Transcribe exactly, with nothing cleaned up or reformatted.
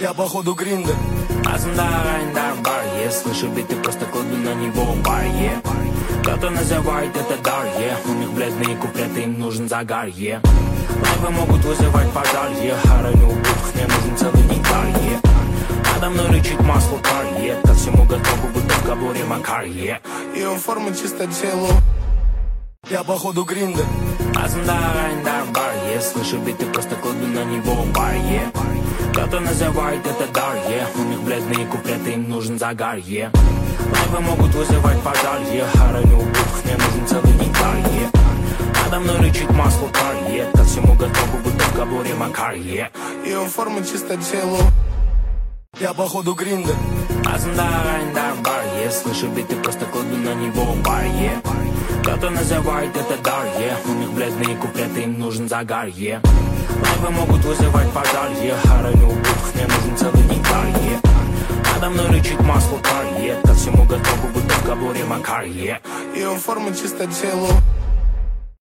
Я походу гриндер. Слышу биты, просто кладу на него бар, yeah. Кто-то называет это дар, yeah. У них бледные куплеты, им нужен загар, yeah. Лайвы могут вызывать пожар, yeah. Хороню убытков, мне нужен целый гитар, yeah. Надо мной лечить масло кар, yeah. Ко всему готовы, будто в кабуре Макар, yeah. И он формы чисто телу. Я походу гриндер. Слышу биты, просто кладу на него бар, yeah. Кто-то называет это дар, yeah. У них бледные куплеты, им нужен загар, yeah. Лайвы могут вызывать пожар, yeah. Хороню убытков, мне нужен целый гитар, yeah. Надо мной лечить масло кар, yeah. Ко всему готовы, будто в кабуре Макар, yeah. И он формы чисто телу. Я походу гриндер. Слышу биты, просто кладу на него бар, yeah. Кто-то называет это дар, yeah. У них бледные куплеты, им нужен загар, yeah. Лайвы могут вызывать пожар, yeah. Хороню убытков, мне нужен целый гитар, yeah. Надо мной лечить масло кар, yeah. Ко всему готовы, будто в кабуре Макар, yeah. И он формы чисто телу.